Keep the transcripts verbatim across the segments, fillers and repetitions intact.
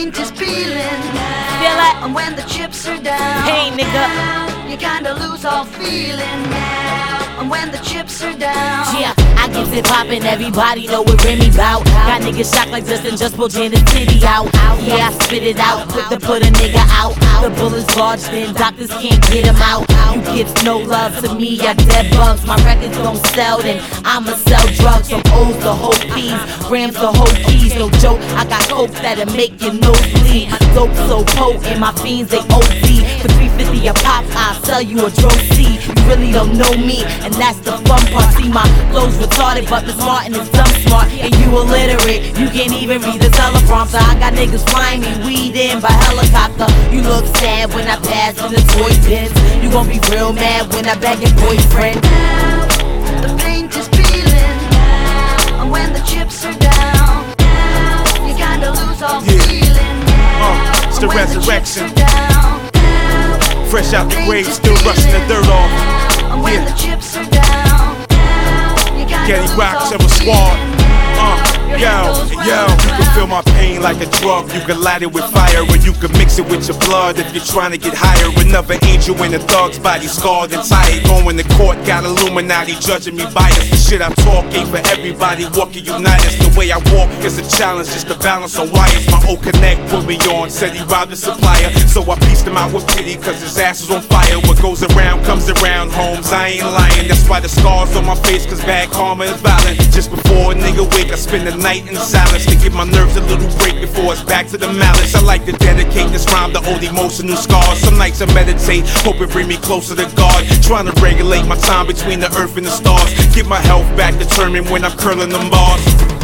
paint is peeling. Feel it? And when the chips are down, Hey, nigga. you kinda lose all feeling. And when the chips are down, Yeah, I get it poppin', everybody know what Remy bout. Got niggas shocked like Justin just pulled Janet's titty out. Yeah, I spit it out, quick to put a nigga out. The bullet's lodged in, doctors can't get him out. You kids no love to me, I dead bugs. My records don't sell, then I'ma sell drugs. From O's to whole P's, grams to whole keys. No joke, I got coke that'll make your nose bleed. My dope so potent, my fiends they O D. For three fifty a pop, I'll sell you a dro C. You really don't know me, and that's the fun part. See, my flow's retarded, but Miss Martin is dumb smart. And you illiterate, you can't even read the teleprompter. I got niggas flying me weed in by helicopter. You look sad when I pass in the toy bins. You gon' be real mad when I bag your boyfriend. the paint is peeling. And when the chips are down, you kinda lose all Yeah. feeling. Uh, it's the And when the resurrection. chips are down, Fresh out the grave, still rushing the dirt off. and when Yeah. the chips are down, you kinda Getty lose Rock, all Silver Squad. feeling. Uh, yo, yo, you can feel my pain like a drug. You can light it with fire, or you can mix it with your blood. If you're trying to get higher, another angel in a thug's body, scarred and tired. Going to court, got Illuminati judging me biased. The shit I talk ain't for everybody. Walking united, the way I walk is a challenge, just to balance on wires. My old connect put me on, said he robbed the supplier, so I pieced him out with pity, cause his ass was on fire. What goes around comes around, Holmes. I ain't lying. That's why the scars on my face, cause bad karma is violent. Just before a nigga wake, I spend the night in silence to give my nerves a little break before it's back to the malice. I like to dedicate this rhyme to old emotional scars. Some nights I meditate, hope it bring me closer to God. Trying to regulate my time between the earth and the stars. Get my health back, determined when I'm curling them bars.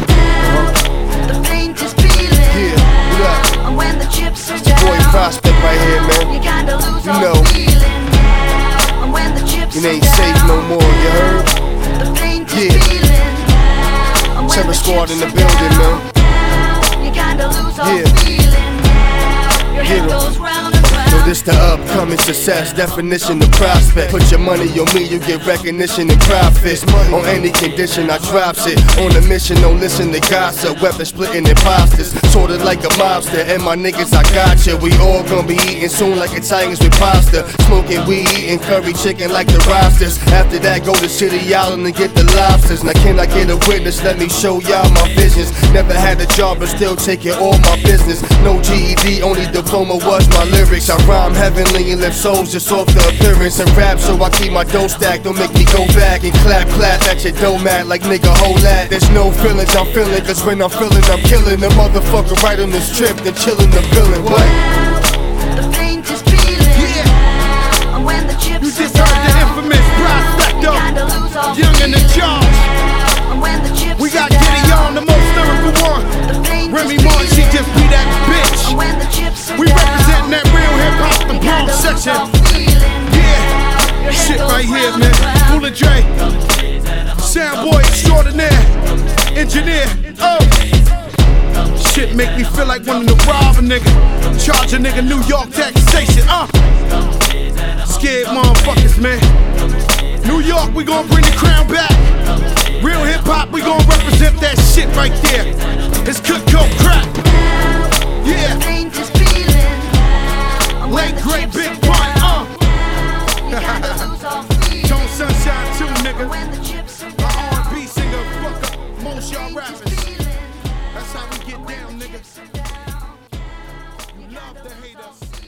The paint is peeling. Yeah, what up? And when the chips are Boy down, Prospect right here, man. you kinda lose You all know. feeling. And when the chips You are ain't down, safe no more, you heard? the paint is Yeah. peeling. And when Terror the Squad chips in the are building, down, man. you kinda lose all Yeah. feeling. Your head Get 'em. goes round and round. So this the upcoming success, definition of prospect. Put your money on me, you get recognition and profits. On any condition, I drops it. On a mission, don't listen to gossip. Weapon splitting imposters, sorta like a mobster. And my niggas, I gotcha. We all gonna be eating soon like Italians with pasta. Smoking weed, eating curry chicken like the rosters. After that, go to City Island and get the lobsters. Now can I get a witness? Let me show y'all my visions. Never had a job, but still taking all my business. No G E D, only diploma was my lyrics. I rhyme heavenly and lift souls just off the appearance and rap, so I keep my dough stacked. Don't make me go back and clap, clap at your domat like nigga, hold that. There's no feelings I'm feeling, cause when I'm feeling, I'm killing the motherfucker right on this trip, then chilling the villain. What? The paint is peeling. Yeah, And when the chips you are just heard the down, infamous you Prospecto, kinda lose all Young in the feeling. charge. And when the chips We got are down, Giddy on, the most lyrical one. the paint Remy is Martin, she peeling. just be that bitch. And when the chips are We down, representing that real hip hop, the you Bronx kinda lose section. all feeling. Yeah, Your head shit goes right here, round man. and round. Cool and Dre, Soundboy extraordinaire, engineer. Oh, shit make me feel like wanting to rob a nigga, charge a nigga New York taxation. Uh, scared motherfuckers, man. New York, we gon' bring the crown back. Real hip hop, we gon' represent that shit right there. It's good coke crack. Yeah, Paint is peeling. And when late the great chips big are pun. down, Uh, you kinda lose all feeling. Tone Sunshine too, nigga. When the chips are My down, R and B singer, fuck up most y'all paint is rappers. peeling. That's how we get down, nigga. You love to hate us.